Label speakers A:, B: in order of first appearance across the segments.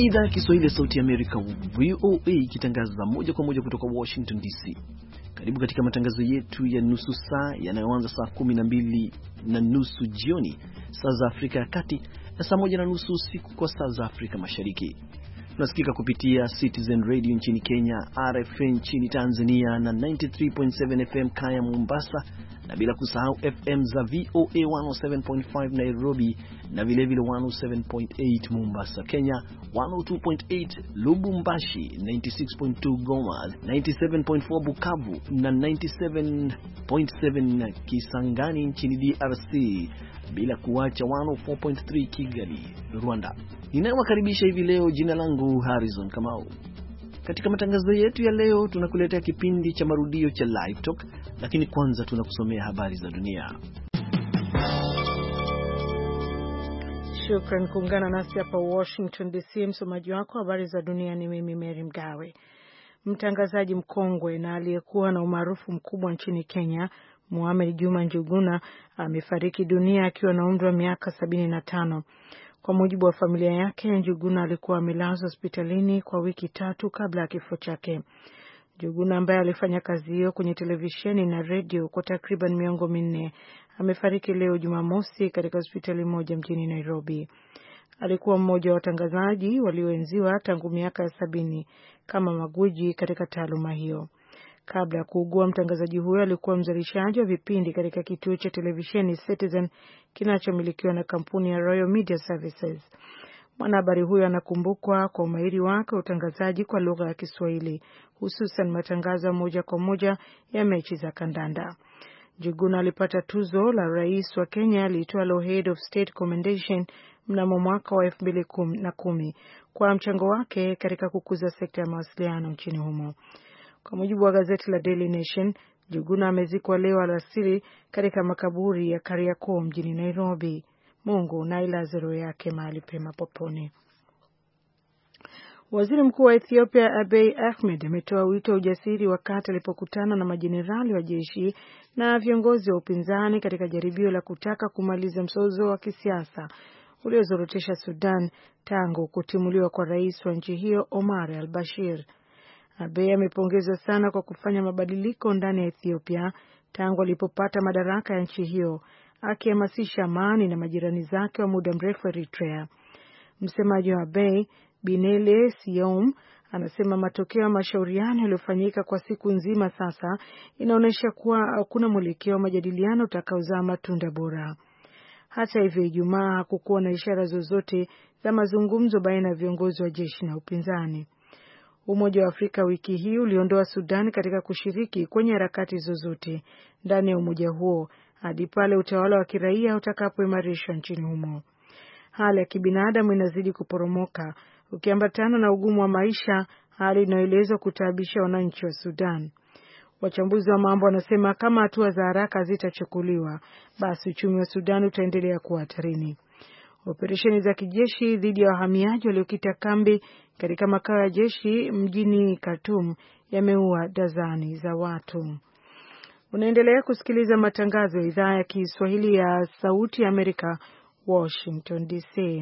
A: idhaa ya Kiswahili ya Sauti ya Amerika, VOA, ikitangaza moja kwa moja kutoka Washington DC. Karibu katika matangazo yetu ya nusu saa yanayoanza saa 12:30 jioni saa za Afrika ya Kati na saa 1:30 usiku kwa saa za Afrika Mashariki. Tunasikika kupitia Citizen Radio nchini Kenya, RFA nchini Tanzania na 93.7 FM Kaya Mombasa, na bila kusahau FM za VOA 107.5 Nairobi na vilevile 107.8 Mombasa Kenya, 102.8 Lubumbashi, 96.2 Goma, 97.4 Bukavu na 97.7 Kisangani nchini DRC, bila kuacha 104.3 Kigali, Rwanda. Ninawakaribisha hivi leo, jina langu Harrison Kamau. Katika matangazo yetu ya leo tunakuletea kipindi cha marudio cha Live Talk, lakini kwanza tunakusomea habari za dunia.
B: Shukran kuungana nasi hapa Washington DC. Msomaji wako habari za dunia ni mimi Mary Mgawe. Mtangazaji mkongwe na aliyekuwa na umaarufu mkubwa nchini Kenya, Mohamed Juma Njuguna, amefariki dunia akiwa na umri wa miaka 75. Kwa mujibu wa familia yake, Njuguna alikuwa amelazwa hospitalini kwa wiki 3 kabla ya kifo chake. Njuguna, ambaye alifanya kazi hiyo kwenye televisheni na radio kwa takriban miongo 4, amefariki leo Jumamosi katika hospitali moja mjini Nairobi. Alikuwa mmoja wa watangazaji walioenziwa tangu miaka ya 70 kama magwiji katika taaluma hiyo. Kabla ya kuugua, mtangazaji huyo alikuwa mzalishaji wa vipindi katika kituo cha televisheni Citizen kinachomilikiwa na kampuni ya Royal Media Services. Mwanahabari huyo anakumbukwa kwa umahiri wake wa utangazaji kwa lugha ya Kiswahili, hususan matangazo ya moja kwa moja ya mechi za kandanda. Njuguna alipata tuzo la rais wa Kenya liitwalo Head of State Commendation mnamo mwaka wa 2010 kwa mchango wake katika kukuza sekta ya mawasiliano nchini humo. Kwa mujibu wa gazeti la Daily Nation, Njuguna amezikwa leo alasiri katika makaburi ya Kariakoo mjini Nairobi. Mungu na ilaze roho yake mahali pema peponi. Waziri Mkuu wa Ethiopia Abiy Ahmed ametoa wito wa ujasiri wakati alipokutana na majenerali wa jeshi na viongozi wa upinzani katika jaribio la kutaka kumaliza mzozo wa kisiasa uliozorotesha Sudan tangu kutimuliwa kwa rais wa nchi hiyo Omar al-Bashir. Abiy amepongezwa sana kwa kufanya mabadiliko ndani ya Ethiopia tangu alipopata madaraka ya nchi hiyo, akihamasisha amani na majirani zake wa muda mrefu Eritrea. Msemaji wa Abiy, Binele Siom, anasema matokeo ya mashauriano yaliyofanyika kwa siku nzima sasa inaonyesha kuwa hakuna mwelekeo wa majadiliano utakaozaa matunda bora. Hata hivyo, Ijumaa hakukuwa na ishara zozote za mazungumzo baina ya viongozi wa jeshi na upinzani. Umoja wa Afrika wiki hii uliondoa Sudan katika kushiriki kwenye harakati zozote ndani ya umoja huo hadi pale utawala wa kiraia utakapoimarishwa nchini humo. Hali ya kibinadamu inazidi kuporomoka ukiambatana na ugumu wa maisha, hali inayoelezwa kutaabisha wananchi wa Sudan. Wachambuzi wa mambo wanasema kama hatua za haraka zitachukuliwa, basi uchumi wa Sudan utaendelea kuwa hatarini. Operesheni za kijeshi dhidi ya wahamiaji waliokita kambi katika makao ya jeshi mjini Khartoum yameua dazani za watu. Unaendelea kusikiliza matangazo ya idhaa ya Kiswahili ya Sauti ya Amerika, Washington DC.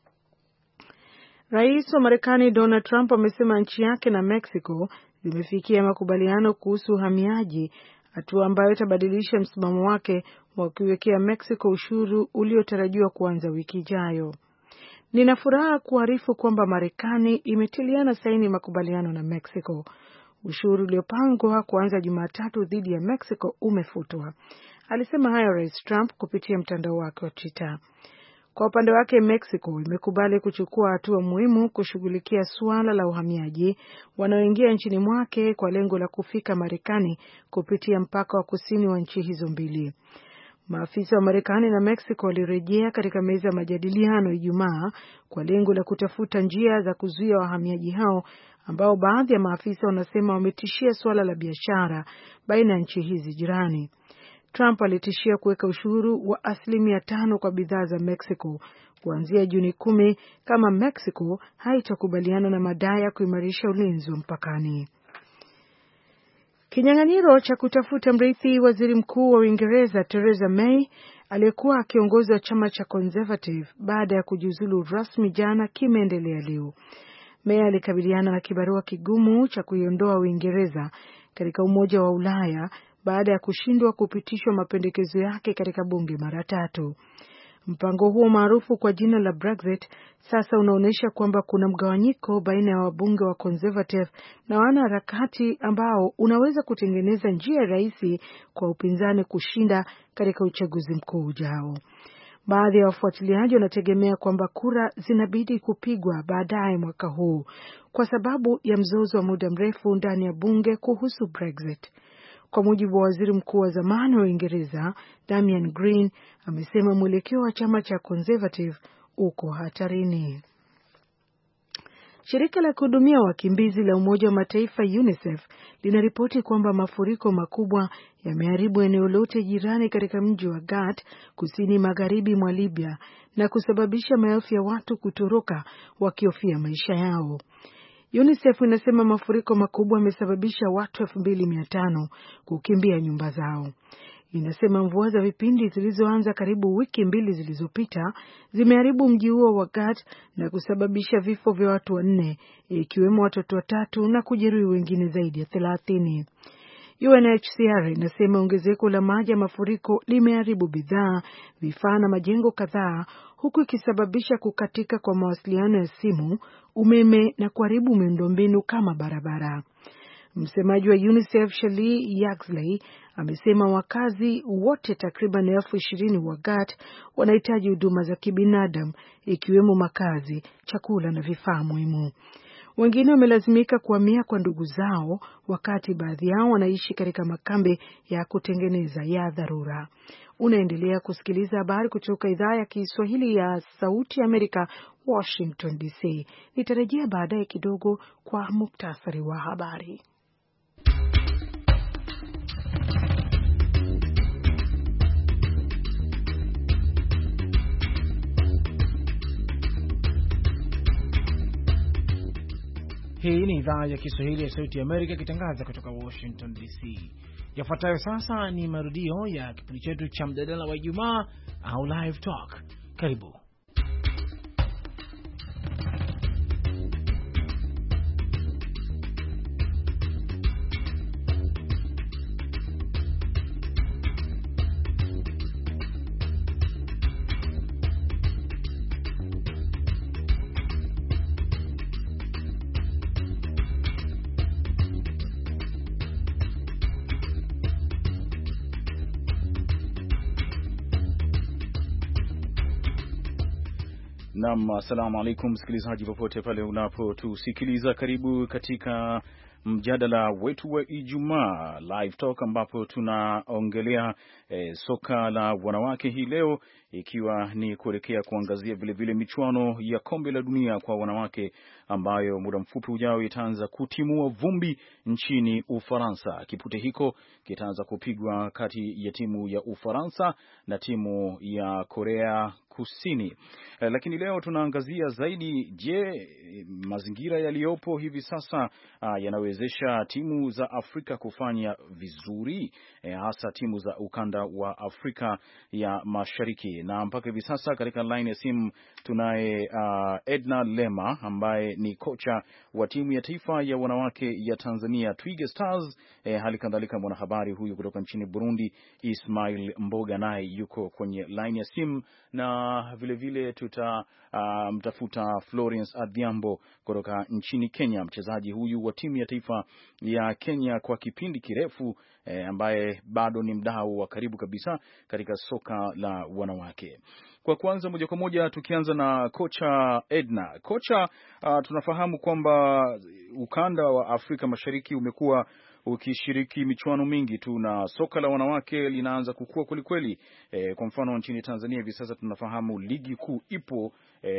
B: Rais wa Marekani Donald Trump amesema nchi yake na Mexico zimefikia makubaliano kuhusu uhamiaji, hatua ambayo itabadilisha msimamo wake wa kuiwekea Mexico ushuru uliotarajiwa kuanza wiki ijayo. Nina furaha kuarifu kwamba Marekani imetiliana saini makubaliano na Mexico. Ushuru uliopangwa kuanza Jumatatu dhidi ya Mexico umefutwa. Alisema hayo Rais Trump kupitia mtandao wake wa Twitter. Kwa upande wake, Mexico imekubali kuchukua hatua muhimu kushughulikia suala la uhamiaji wanaoingia nchini mwake kwa lengo la kufika Marekani kupitia mpaka wa kusini wa nchi hizo mbili. Maafisa wa Marekani na Mexico walirejea katika meza ya majadiliano Ijumaa kwa lengo la kutafuta njia za kuzuia wahamiaji hao ambao baadhi ya maafisa wanasema wametishia suala la biashara baina ya nchi hizi jirani. Trump alitishia kuweka ushuru wa 5% kwa bidhaa za Mexico kuanzia Juni 10 kama Mexico haitakubaliana na madai ya kuimarisha ulinzi wa mpakani. Kinyang'anyiro cha kutafuta mrithi waziri mkuu wa Uingereza Theresa May aliyekuwa akiongoza chama cha Conservative baada ya kujiuzulu rasmi jana kimeendelea leo. May alikabiliana na kibarua kigumu cha kuiondoa Uingereza katika Umoja wa Ulaya baada ya kushindwa kupitishwa mapendekezo yake katika bunge mara 3. Mpango huo maarufu kwa jina la Brexit sasa unaonyesha kwamba kuna mgawanyiko baina ya wabunge wa Conservative na wanaharakati ambao unaweza kutengeneza njia rahisi kwa upinzani kushinda katika uchaguzi mkuu ujao. Baadhi ya wafuatiliaji wanategemea kwamba kura zinabidi kupigwa baadaye mwaka huu kwa sababu ya mzozo wa muda mrefu ndani ya bunge kuhusu Brexit. Kwa mujibu wa waziri mkuu wa zamani wa Uingereza, Damian Green, amesema mwelekeo wa chama cha Conservative uko hatarini. Shirika la kuhudumia wakimbizi la Umoja wa Mataifa UNICEF linaripoti kwamba mafuriko makubwa yameharibu eneo lote jirani katika mji wa Gat, kusini magharibi mwa Libya, na kusababisha maelfu ya watu kutoroka wakihofia maisha yao. UNICEF inasema mafuriko makubwa yamesababisha watu 2500 kukimbia nyumba zao. Inasema mvua za vipindi zilizoanza karibu wiki 2 zilizopita zimeharibu mji huo wa Gat na kusababisha vifo vya watu 4, ikiwemo watoto 3 na kujeruhi wengine zaidi ya 30. UNHCR inasema ongezeko la maji ya mafuriko limeharibu bidhaa, vifaa na majengo kadhaa, huku ikisababisha kukatika kwa mawasiliano ya simu, umeme na kuharibu miundombinu kama barabara. Msemaji wa UNICEF Shirley Yaxley amesema wakazi wote takriban 20,000 wa Gat wanahitaji huduma za kibinadamu, ikiwemo makazi, chakula na vifaa muhimu. Wengine wamelazimika kuhamia kwa ndugu zao, wakati baadhi yao wanaishi katika makambi ya kutengeneza ya dharura. Unaendelea kusikiliza habari kutoka idhaa ya Kiswahili ya Sauti ya Amerika, Washington DC. Nitarejea baadaye kidogo kwa muktasari wa habari.
C: Hii ni idhaa ya Kiswahili ya Sauti ya Amerika ikitangaza kutoka Washington DC. Yafuatayo sasa ni marudio ya kipindi chetu cha mjadala wa Ijumaa au Live Talk. Karibu.
D: Naam, asalamu alaykum msikilizaji popote pale unapotusikiliza. Karibu katika mjadala wetu wa Ijumaa Live Talk, ambapo tunaongelea soka la wanawake hii leo, ikiwa ni kuelekea kuangazia vile vile michuano ya kombe la dunia kwa wanawake ambayo muda mfupi ujao itaanza kutimua vumbi nchini Ufaransa. Kipute hiko kitaanza kupigwa kati ya timu ya Ufaransa na timu ya Korea Kusini. Lakini leo tunaangazia zaidi, je, mazingira yaliyopo hivi sasa yanawezesha timu za Afrika kufanya vizuri, hasa timu za ukanda wa Afrika ya Mashariki. Na mpaka hivi sasa katika line ya simu tunaye Edna Lema ambaye ni kocha wa timu ya taifa ya wanawake ya Tanzania Twiga Stars. Hali kadhalika mwanahabari huyu kutoka nchini Burundi Ismail Mboga naye yuko kwenye line ya simu, na vile vile mtafuta Florence Adhiambo kutoka nchini Kenya, mchezaji huyu wa timu ya taifa ya Kenya kwa kipindi kirefu, ambaye bado ni mdau wa karibu kabisa katika soka la wanawake. Kwa kwanza moja kwa moja tukianza na kocha Edna. Kocha, tunafahamu kwamba ukanda wa Afrika Mashariki umekuwa ukishiriki michuano mingi tu na soka la wanawake linaanza kukua kwelikweli. Kwa mfano nchini Tanzania hivi sasa tunafahamu ligi kuu ipo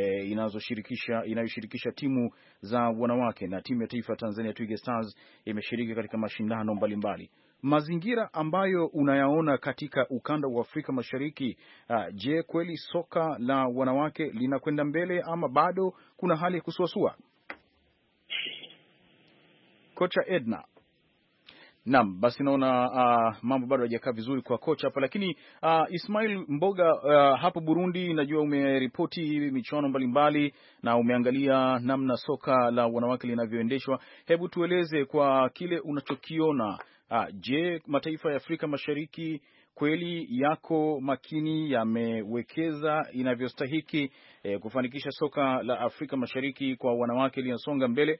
D: inayoshirikisha timu za wanawake, na timu ya taifa Tanzania Twiga Stars imeshiriki katika mashindano mbalimbali. Mazingira ambayo unayaona katika ukanda wa Afrika Mashariki, je, kweli soka la wanawake linakwenda mbele ama bado kuna hali ya kusuasua? Kocha Edna. Naam, basi naona mambo bado hayajakaa vizuri kwa kocha hapa, lakini Ismail Mboga, hapo Burundi najua umeripoti michuano mbalimbali na umeangalia namna soka la wanawake linavyoendeshwa. Hebu tueleze kwa kile unachokiona. Je, mataifa ya Afrika Mashariki kweli yako makini, yamewekeza inavyostahiki kufanikisha soka la Afrika Mashariki kwa wanawake linasonga mbele?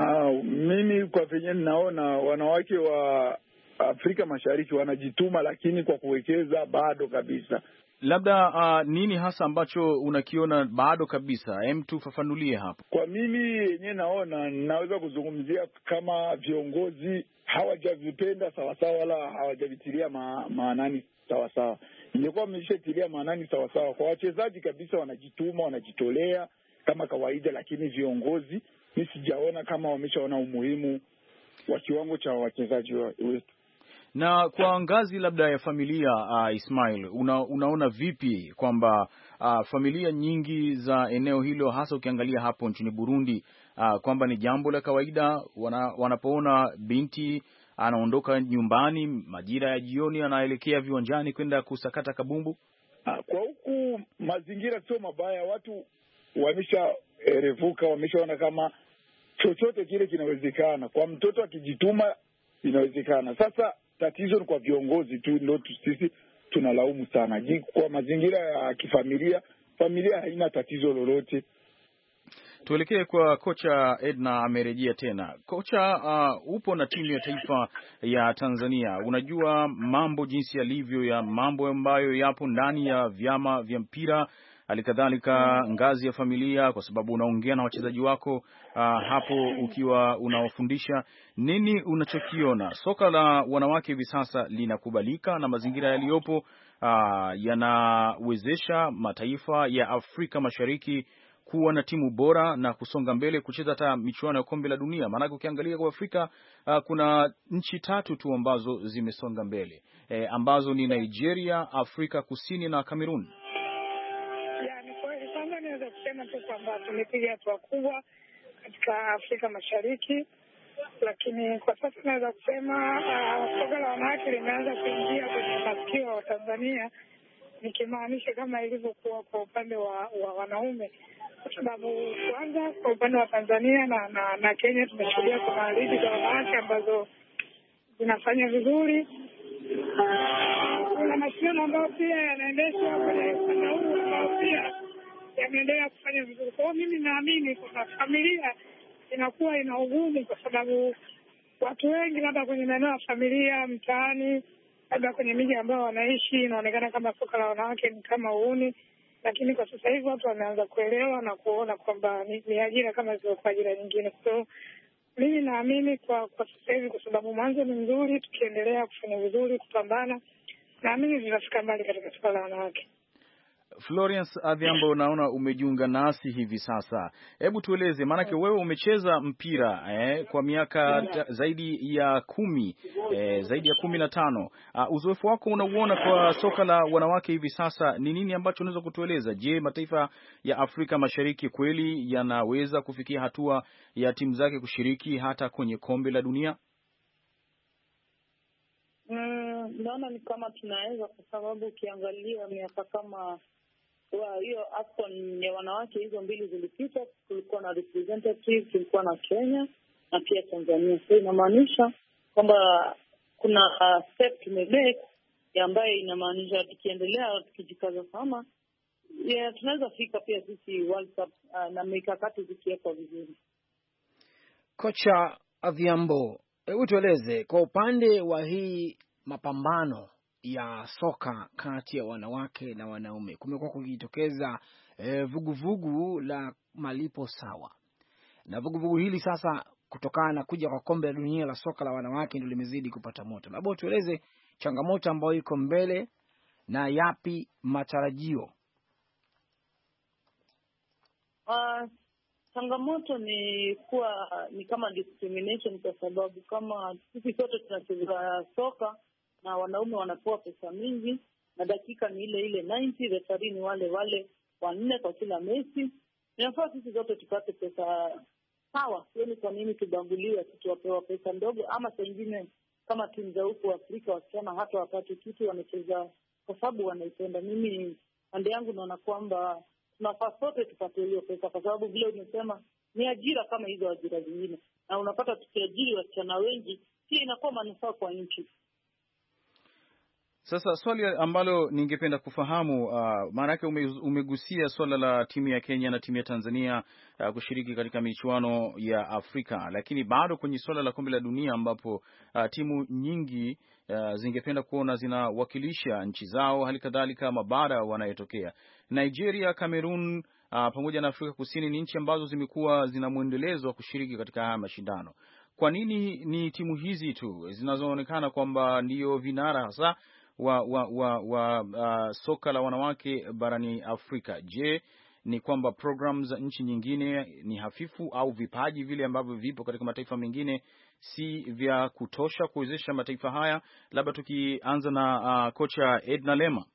E: Mimi kwa venye ninaona wanawake wa Afrika Mashariki wanajituma, lakini kwa kuwekeza bado kabisa.
D: Labda nini hasa ambacho unakiona bado kabisa? Hem, tufafanulie hapo.
E: Kwa mimi yenyewe naona, naweza kuzungumzia kama viongozi hawajavipenda sawasawa, wala hawajavitilia maanani sawasawa. Ingekuwa wameshatilia maanani sawasawa, kwa wachezaji kabisa wanajituma, wanajitolea kama kawaida, lakini viongozi mimi sijaona kama wameshaona umuhimu wa kiwango cha wachezaji wetu.
D: Na kwa ngazi labda ya familia, Ismail, unaona vipi kwamba familia nyingi za eneo hilo, hasa ukiangalia hapo nchini Burundi, kwamba ni jambo la kawaida wanapoona binti anaondoka nyumbani majira ya jioni anaelekea viwanjani kwenda kusakata kabumbu?
E: Kwa huku mazingira sio mabaya, watu wameshaerevuka, wameshaona kama chochote kile kinawezekana. Kwa mtoto akijituma inawezekana. Sasa tatizo ni kwa viongozi tu, ndio sisi tunalaumu sana. Kwa mazingira ya kifamilia, familia haina tatizo lolote.
D: Tuelekee kwa kocha. Edna amerejea tena. Kocha, upo na timu ya taifa ya Tanzania. Unajua mambo jinsi yalivyo, ya mambo ambayo yapo ndani ya vyama vya mpira, halikadhalika ngazi ya familia, kwa sababu unaongea na wachezaji wako hapo ukiwa unawafundisha. Nini unachokiona soka la wanawake hivi sasa linakubalika na mazingira yaliyopo yanawezesha mataifa ya Afrika Mashariki kuwa na timu bora na kusonga mbele kucheza hata michuano ya kombe la dunia? Maana ukiangalia kwa Afrika kuna nchi 3 tu ambazo zimesonga mbele, ambazo ni Nigeria, Afrika Kusini na Cameroon.
F: Kwanza naweza kusema tu kwamba tumepiga hatua kubwa katika Afrika Mashariki, lakini kwa sasa naweza kusema soka la wanawake limeanza kuingia kwenye masikio wa Tanzania, nikimaanisha kama ilivyokuwa kwa upande wa wanaume, kwa sababu kwanza kwa upande wa Tanzania na Kenya tumeshuhudia kuna ligi za wanawake ambazo zinafanya vizuri. Kuna mashindano ambayo pia yanaendeshwa kwenye ukanda huu ambao pia yameendelea kufanya vizuri. Kwa hiyo mimi naamini kwamba familia inakuwa ina ugumu, kwa sababu watu wengi labda kwenye maeneo ya familia mtaani, labda kwenye miji ambayo wanaishi, inaonekana kama soka la wanawake ni kama uhuni, lakini kwa sasa hivi watu wameanza kuelewa na kuona kwamba ni ajira kama zilivyokuwa ajira nyingine. So mimi naamini kwa sasa hivi, kwa sababu mwanzo ni mzuri, tukiendelea kufanya vizuri, kupambana, naamini tutafika mbali katika soka la wanawake.
D: Florence Adhiambo, naona umejiunga nasi hivi sasa. Hebu tueleze, maanake wewe umecheza mpira kwa miaka zaidi ya 10, zaidi ya 15. Uzoefu wako unauona kwa soka la wanawake hivi sasa, ni nini ambacho unaweza kutueleza? Je, mataifa ya Afrika Mashariki kweli yanaweza kufikia hatua ya timu zake kushiriki hata kwenye kombe la dunia?
G: Naona ni kama tunaweza, kwa sababu ukiangalia miaka kama hiyo AFCON ya wanawake hizo 2 zilipita, kulikuwa na representative, kulikuwa na Kenya na pia Tanzania. So inamaanisha kwamba kuna step tumemake ambayo inamaanisha tukiendelea tukijikaza sana, tunaweza fika pia sisi World Cup na mikakati zikiwekwa vizuri.
C: Kocha Adhiambo, hebu tueleze kwa upande wa hii mapambano ya soka kati ya wanawake na wanaume, kumekuwa kujitokeza vuguvugu la malipo sawa, na vuguvugu hili sasa kutokana na kuja kwa kombe la dunia la soka la wanawake ndio limezidi kupata moto. Labda tueleze changamoto ambayo iko mbele na yapi matarajio.
G: Changamoto ni kama discrimination, kwa sababu kama sisi sote tunacheza soka na wanaume wanapewa pesa mingi na dakika ni ile 90, referee ni wale 4 kwa kila mechi. Inafaa sisi zote tupate pesa sawa. Sioni kwa nini tubanguliwe tuwapewa pesa ndogo, ama saa nyingine kama timu za huku Afrika wasichana hata wapate kitu, wanacheza kwa sababu wanaipenda. Mimi pande yangu naona kwamba tunafaa sote tupate hiyo pesa, kwa sababu vile umesema ni ajira kama hizo ajira zingine, na unapata tukiajiri wasichana wengi pia inakuwa manufaa kwa nchi.
D: Sasa swali ambalo ningependa kufahamu, maana yake umegusia swala la timu ya Kenya na timu ya Tanzania kushiriki katika michuano ya Afrika, lakini bado kwenye swala la kombe la dunia ambapo timu nyingi zingependa kuona zinawakilisha nchi zao, hali kadhalika mabara wanayotokea. Nigeria, Cameroon pamoja na Afrika Kusini ni nchi ambazo zimekuwa zina mwendelezo wa kushiriki katika haya mashindano. Kwa nini ni timu hizi tu zinazoonekana kwamba ndio vinara hasa wa soka la wanawake barani Afrika? Je, ni kwamba program za nchi nyingine ni hafifu au vipaji vile ambavyo vipo katika mataifa mengine si vya kutosha kuwezesha mataifa haya? Labda tukianza na kocha Edna Lema.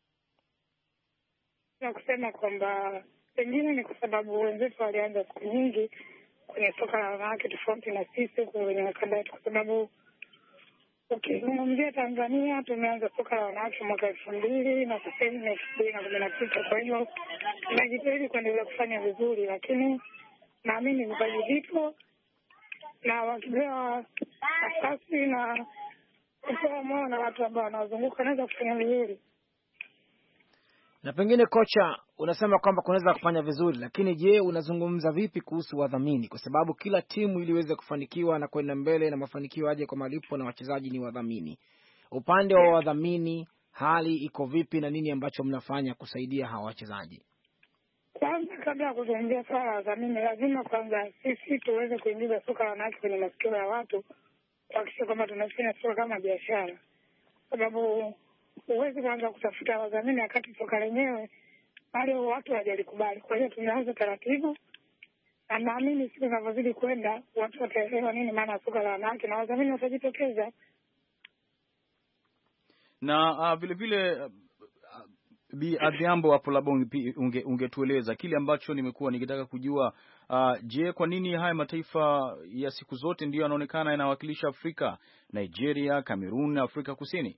F: Na kusema kwamba pengine ni kwa sababu wenzetu walianza siku nyingi kwenye soka la wanawake tofauti na sisi kwenye makanda yetu, kwa sababu ukizungumzia Tanzania tumeanza soka la wanawake mwaka 2000 na sasa hivi ni 2019. Kwa hiyo tunajitahidi kuendelea kufanya vizuri, lakini naamini vipaji vipo na wakipewa nafasi na kupewa moyo na watu ambao wanazunguka wanaweza kufanya vizuri.
C: Na pengine kocha, unasema kwamba kunaweza kufanya vizuri, lakini je, unazungumza vipi kuhusu wadhamini? Kwa sababu kila timu ili iweze kufanikiwa na kwenda mbele na mafanikio aje kwa malipo na wachezaji ni wadhamini. Upande wa wadhamini hali iko vipi na nini ambacho mnafanya kusaidia hawa wachezaji?
F: Kwanza kabla ya kuzungumzia swala la wadhamini, lazima kwanza sisi tuweze kuingiza soka la wanawake kwenye masikio ya watu, kuhakikisha kwamba tunafanya soka kama biashara, sababu huwezi kuanza kutafuta wadhamini wakati soka lenyewe bado watu hawajalikubali. Kwa hiyo tumeanza taratibu, na naamini siku zinavyozidi kwenda watu wataelewa nini maana ya soka la wanawake na wadhamini watajitokeza.
D: Na vile vile Bi Adhiambo hapo, labda ungetueleza kile ambacho nimekuwa nikitaka kujua. Je, kwa nini haya mataifa ya siku zote ndio yanaonekana yanawakilisha Afrika? Nigeria, Cameroon na Afrika Kusini.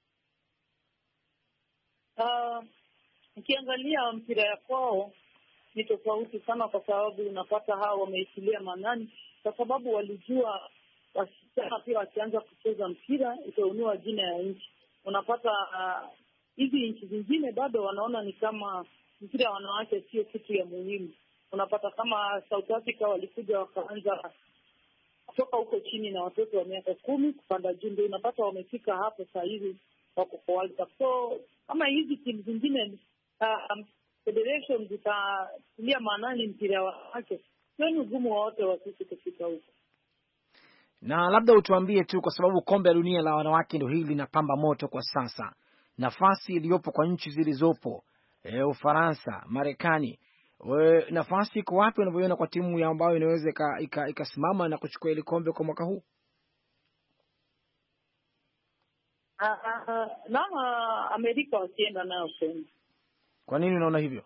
G: Ukiangalia mpira ya kwao ni tofauti sana, kwa sababu unapata hao wameitilia manani, kwa sababu walijua wasichana pia wakianza kucheza mpira itaunua jina ya nchi. Unapata hizi nchi zingine bado wanaona ni kama mpira wa wanawake sio kitu ya muhimu. Unapata kama South Africa walikuja wakaanza kutoka huko chini na watoto wa miaka 10 kupanda juu, ndio unapata wamefika hapo saa hizi wako kwa World Cup. So kama hizi timu zingine federation zitatilia maanani mpira wa wanawake, sio ni ugumu wote wa sisi kufika huko.
C: Na labda utuambie tu, kwa sababu kombe la dunia la wanawake ndio hili linapamba moto kwa sasa, nafasi iliyopo kwa nchi zilizopo, Ufaransa, Marekani, nafasi iko wapi unavyoona kwa timu ambayo inaweza ikasimama na kuchukua ile kombe kwa mwaka huu?
G: Na Amerika wasienda nayo tena.
C: Kwa nini unaona hivyo?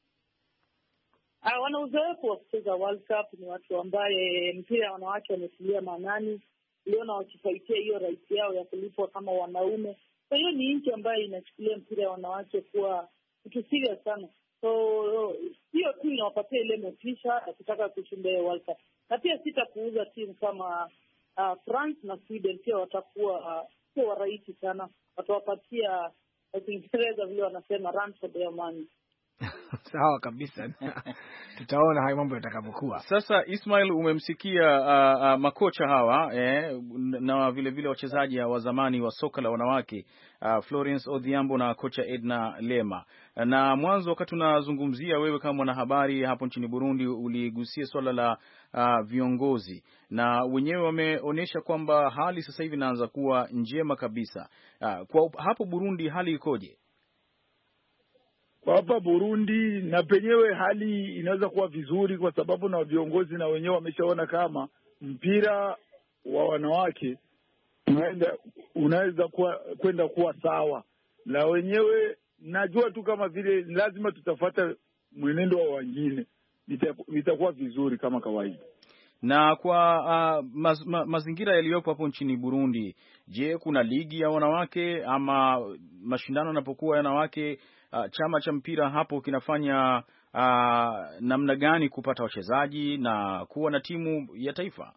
G: Wana uzoefu wa kucheza World Cup, ni watu ambaye mpira wa wanawake wametilia maanani, uliona wakifaitia hiyo right yao ya kulipwa kama wanaume. Kwa hiyo ni nchi ambayo inachukulia mpira wa wanawake kuwa kitu serious sana. So hiyo tu inawapatia ile motisha ya kutaka kushinda World Cup. Na pia sitapuuza timu kama France na Sweden, pia watakuwa sio warahisi sana. Watawapatia Kiingereza vile wanasema run for their money.
C: Sawa kabisa. Tutaona hayo mambo yatakavyokuwa.
D: Sasa Ismail, umemsikia makocha hawa na vile vile wachezaji wa zamani wa soka la wanawake Florence Odhiambo na kocha Edna Lema. Na mwanzo wakati tunazungumzia, wewe kama mwanahabari hapo nchini Burundi uligusia swala la viongozi, na wenyewe wameonyesha kwamba hali sasa hivi inaanza kuwa njema kabisa. Kwa hapo Burundi hali ikoje?
E: Kwa hapa Burundi na penyewe hali inaweza kuwa vizuri, kwa sababu na viongozi na wenyewe wameshaona kama mpira wa wanawake unaweza kwenda kuwa sawa, na wenyewe najua tu kama vile lazima tutafuata mwenendo wa wengine, itakuwa vizuri kama kawaida.
D: Na kwa mazingira yaliyopo hapo nchini Burundi, je, kuna ligi ya wanawake ama mashindano yanapokuwa wanawake, chama cha mpira hapo kinafanya namna gani kupata wachezaji na kuwa na timu ya taifa?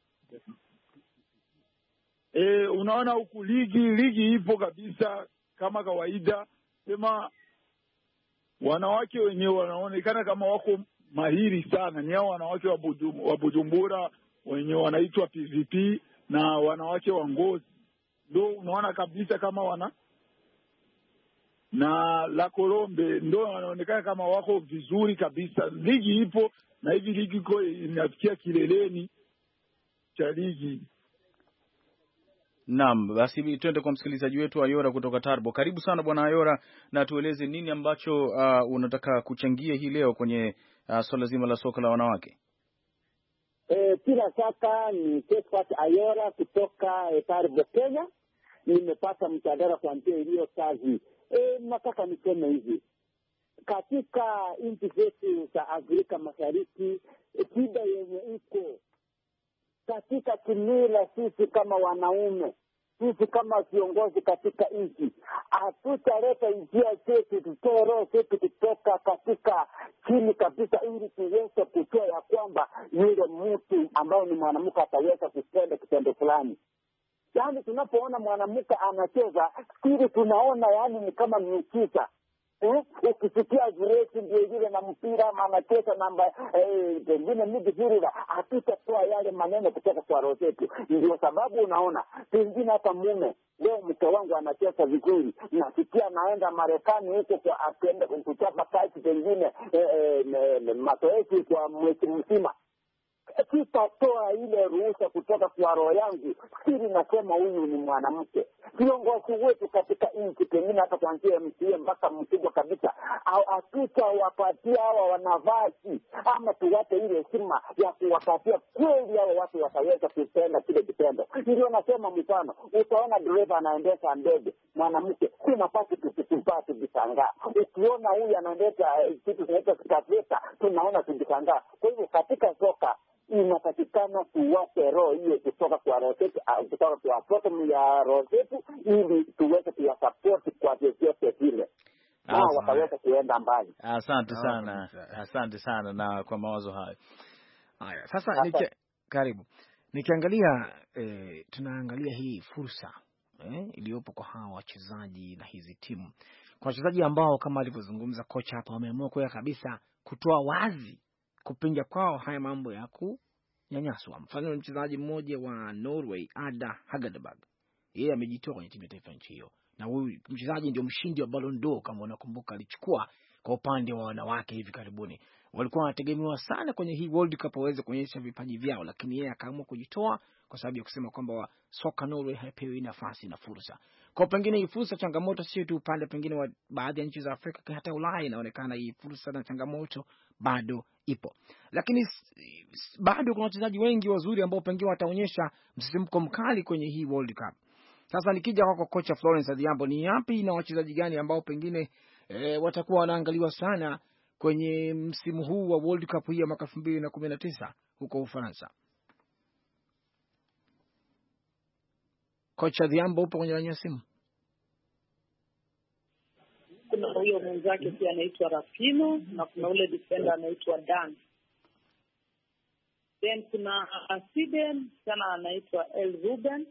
E: Unaona huku ligi ipo kabisa kama kawaida, sema wanawake wenyewe wanaonekana kama wako mahiri sana, ni hao wanawake wa Bujumbura wenyewe wanaitwa PVP na wanawake wa Ngozi, ndio unaona kabisa kama wana na la Colombe ndio wanaonekana kama wako vizuri kabisa. Ligi ipo na hivi ligi iko inafikia kileleni cha ligi.
D: Naam, basi twende kwa msikilizaji wetu Ayora kutoka Tarbo. Karibu sana bwana Ayora, na tueleze nini ambacho unataka kuchangia hii leo kwenye swala zima la soka la wanawake.
H: Bila shaka ni Kespat Ayora kutoka Tarbo, Kenya. Nimepata mjadala kwa njia iliyo kazi. Nataka niseme hivi. Katika nchi zetu za Afrika Mashariki, shida yenye iko katika kimila, sisi kama wanaume, sisi kama viongozi katika nchi, hatutaleta njia zetu, tutoe roho zetu kutoka katika chini kabisa, ili tuweze kutoa ya kwamba yule mtu ambaye ni mwanamke ataweza kutenda kitendo fulani. Yaani tunapoona mwanamke anacheza, siri tunaona yani ni kama miujiza. Ukisikia Grace ndio yule na mpira anacheza namba pengine midfielder, hatutatoa yale maneno kutoka kwa roho zetu. Ndio sababu unaona pengine hata mume leo, mke wangu anacheza vizuri, nasikia naenda Marekani huko kwa atenda kuchapa kazi pengine mazoezi kwa mwezi mzima, sitatoa ile ruhusa kutoka kwa roho yangu. Siri nasema huyu ni mwanamke. Viongozi wetu katika nchi, pengine hata kuanzia MCA mpaka mkubwa kabisa, hatutawapatia hawa wanavazi ama tuwape ile heshima ya kuwapatia kweli hawa watu wataweza kutenda kile kitendo. Ndio nasema mfano, utaona dereva anaendesha ndege mwanamke, si nafasi tukisubaa tukishangaa. Ukiona huyu anaendesha kitu kinaitwa skafeta, tunaona tukishangaa. Kwa hivyo katika soka inatakikana tuwape roho hiyo kutoka kwa roho zetu, kutoka kwa bottom ya roho zetu, ili tuweze kuwasapoti kwa vyovyote vile na wataweza kuenda mbali.
D: Asante sana na kwa mawazo hayo.
C: Haya, sasa karibu nikiangalia tunaangalia hii fursa iliyopo kwa hawa wachezaji na hizi timu, kwa wachezaji ambao kama alivyozungumza kocha hapa, wameamua kwa kabisa kutoa wazi kupinga kwao haya mambo ya kunyanyaswa. Mfano, mchezaji mmoja wa Norway, Ada Hagedberg, yeye amejitoa kwenye timu ya taifa nchi hiyo, na huyu mchezaji ndio mshindi wa Ballon d'Or kama unakumbuka, alichukua kwa upande wa wanawake hivi karibuni. Walikuwa wanategemewa sana kwenye hii World Cup waweze kuonyesha vipaji vyao, lakini yeye akaamua kujitoa kwa sababu ya kusema kwamba soka Norway haipewi nafasi na fursa. Kwa pengine hii fursa, changamoto sio tu upande pengine wa baadhi ya nchi za Afrika, hata Ulaya inaonekana hii fursa na changamoto bado ipo, lakini bado kuna wachezaji wengi wazuri ambao pengine wataonyesha msisimko mkali kwenye hii World Cup. Sasa nikija kwa kocha Florence Adhiambo, ni yapi na wachezaji gani ambao pengine watakuwa wanaangaliwa sana kwenye msimu huu wa World Cup hii ya mwaka 2019 huko Ufaransa? Kocha Adhiambo, upo kwenye laini ya simu?
G: Kuna huyo mwenzake pia anaitwa Rapino, na kuna ule defender anaitwa Dan. Then kuna Sweden sana anaitwa El Ruben.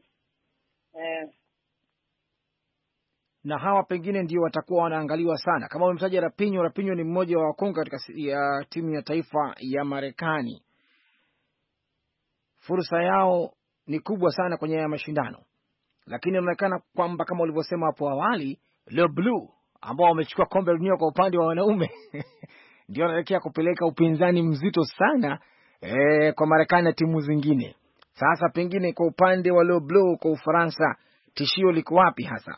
C: Na hawa pengine ndio watakuwa wanaangaliwa sana. Kama umemtaja Rapino ni mmoja wa wakonga katika ya timu ya taifa ya Marekani. Fursa yao ni kubwa sana kwenye ya mashindano, lakini inaonekana kwamba kama ulivyosema hapo awali, Le Bleu ambao wamechukua kombe la dunia kwa upande wa wanaume ndio wanaelekea kupeleka upinzani mzito sana kwa Marekani na timu zingine. Sasa pengine kwa upande wa Le Bleu kwa Ufaransa, tishio liko wapi hasa?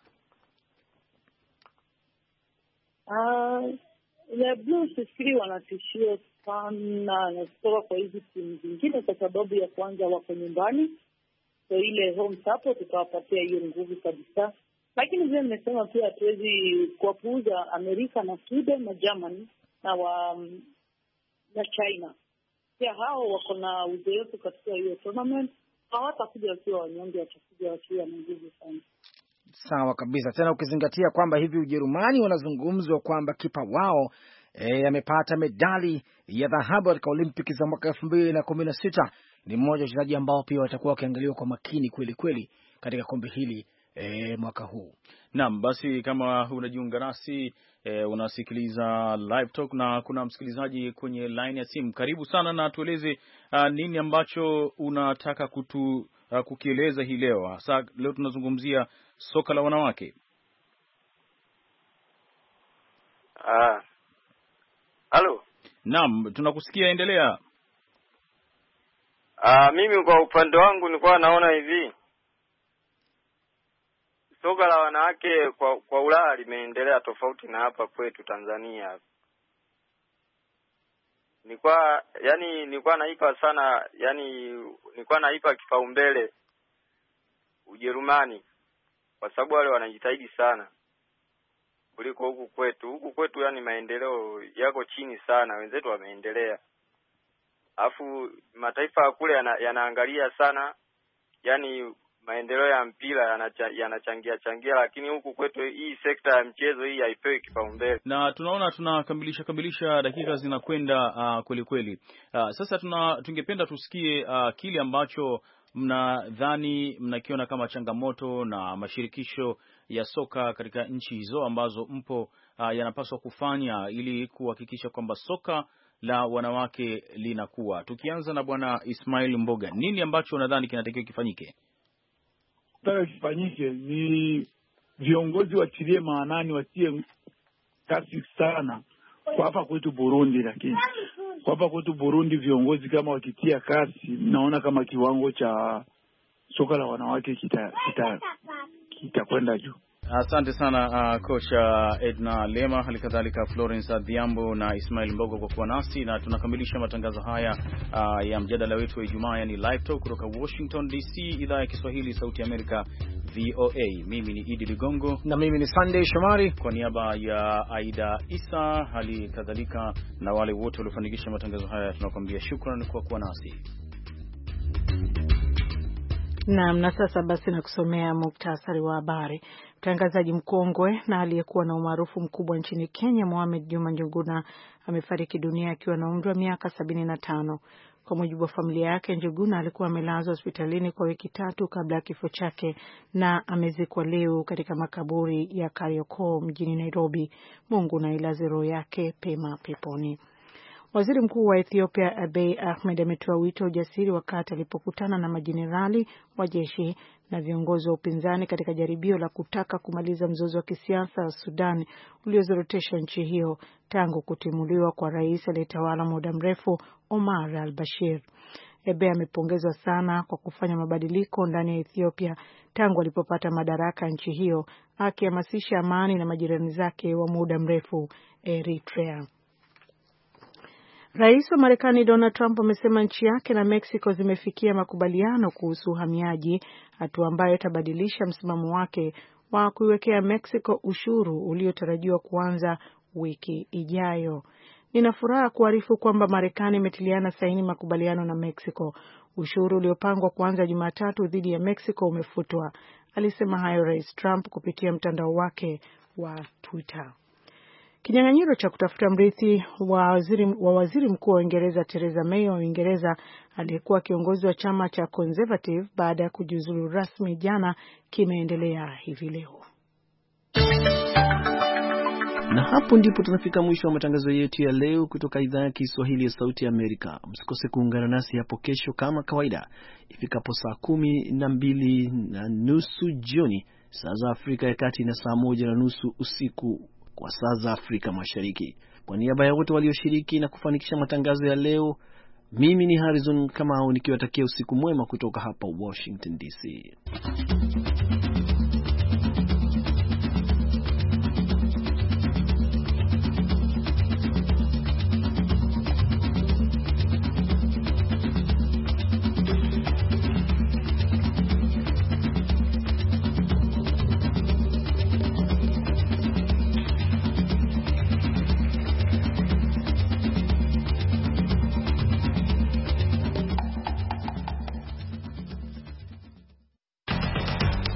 G: Le Bleu sifikiri wanatishio sana na kutoka kwa hizi timu zingine, kwa sababu ya kwanza wako nyumbani, so ile home support tutawapatia hiyo nguvu kabisa. Lakini vile nimesema pia hatuwezi kuwapuuza Amerika na Sweden na Germany na China. pia hao wako na uzoefu katika hiyo tournament. Hawatakuja wakiwa wanyonge, watakuja wakiwa na nguvu sana.
C: Sawa kabisa. Tena ukizingatia kwamba hivi Ujerumani wanazungumzwa kwamba kipa wao amepata medali ya dhahabu katika Olimpiki za mwaka 2016. Ni mmoja wa wachezaji ambao pia watakuwa wakiangaliwa kwa makini kweli kweli katika kombe hili mwaka huu.
D: Naam, basi kama unajiunga nasi unasikiliza Live Talk na kuna msikilizaji kwenye line ya simu. Karibu sana na tueleze nini ambacho unataka kukieleza hii leo. Hasa leo tunazungumzia soka la wanawake.
I: Halo.
D: Naam, tunakusikia, endelea.
I: Mimi kwa upande wangu nilikuwa naona hivi. Soka la wanawake kwa Ulaya limeendelea tofauti na hapa kwetu Tanzania. Nilikuwa naipa kipaumbele Ujerumani kwa sababu wale wanajitahidi sana kuliko huku kwetu. Huku kwetu maendeleo yako chini sana, wenzetu wameendelea. Alafu mataifa kule yanaangalia sana maendeleo ya mpira yanachangia, lakini huku kwetu hii sekta ya mchezo hii haipewi kipaumbele.
D: Na tunaona tunakamilisha dakika zinakwenda kweli kweli. Sasa tungependa tusikie kile ambacho mnadhani mnakiona kama changamoto na mashirikisho ya soka katika nchi hizo ambazo mpo yanapaswa kufanya ili kuhakikisha kwamba soka la wanawake linakuwa. Tukianza na Bwana Ismail Mboga, nini ambacho unadhani kinatakiwa kifanyike?
E: Kifanyike ni viongozi watilie maanani, watie kasi sana kwa hapa kwetu Burundi, lakini kwa hapa kwetu Burundi viongozi kama wakitia kasi, naona kama kiwango cha soka la wanawake kitakwenda juu.
D: Asante sana kocha Edna Lema, halikadhalika Florence Adhiambo na Ismail Mbogo kwa kuwa nasi, na tunakamilisha matangazo haya ya mjadala wetu wa Ijumaa, yani Live Talk kutoka Washington DC, idhaa ya Kiswahili Sauti ya Amerika VOA. Mimi ni Idi Ligongo
C: na mimi ni Sunday Shomari,
D: kwa niaba ya Aida Isa halikadhalika na wale wote waliofanikisha matangazo haya tunakuambia shukrani kwa kuwa nasi.
B: Naam, na sasa basi na kusomea muktasari wa habari. Mtangazaji mkongwe na aliyekuwa na umaarufu mkubwa nchini Kenya, Mohamed Juma Njuguna amefariki dunia akiwa na umri wa miaka 75. Kwa mujibu wa familia yake, Njuguna alikuwa amelazwa hospitalini kwa wiki 3 kabla ya kifo chake na amezikwa leo katika makaburi ya Kariokoo mjini Nairobi. Mungu na ilaze roho yake pema peponi. Waziri Mkuu wa Ethiopia Abiy Ahmed ametoa wito wa ujasiri wakati alipokutana na majenerali wa jeshi na viongozi wa upinzani katika jaribio la kutaka kumaliza mzozo wa kisiasa wa Sudan uliozorotesha nchi hiyo tangu kutimuliwa kwa rais aliyetawala muda mrefu Omar al-Bashir. Abiy amepongezwa sana kwa kufanya mabadiliko ndani ya Ethiopia tangu alipopata madaraka nchi hiyo, akihamasisha amani na majirani zake wa muda mrefu Eritrea. Rais wa Marekani Donald Trump amesema nchi yake na Mexico zimefikia makubaliano kuhusu uhamiaji, hatua ambayo itabadilisha msimamo wake wa kuiwekea Mexico ushuru uliotarajiwa kuanza wiki ijayo. Nina furaha kuarifu kwamba Marekani imetiliana saini makubaliano na Mexico. Ushuru uliopangwa kuanza Jumatatu dhidi ya Mexico umefutwa. Alisema hayo Rais Trump kupitia mtandao wake wa Twitter. Kinyang'anyiro cha kutafuta mrithi wa waziri mkuu wa Uingereza Theresa May wa Uingereza, aliyekuwa kiongozi wa chama cha Conservative baada ya kujiuzulu rasmi jana, kimeendelea hivi leo.
A: Na hapo ndipo tunafika mwisho wa matangazo yetu ya leo kutoka idhaa ya Kiswahili ya Sauti ya Amerika. Msikose kuungana nasi hapo kesho kama kawaida ifikapo saa 12:30 jioni saa za Afrika ya Kati na saa 1:30 usiku kwa saa za Afrika Mashariki. Kwa niaba ya wote walioshiriki na kufanikisha matangazo ya leo, mimi ni Harrison Kamau nikiwatakia usiku mwema kutoka hapa Washington DC.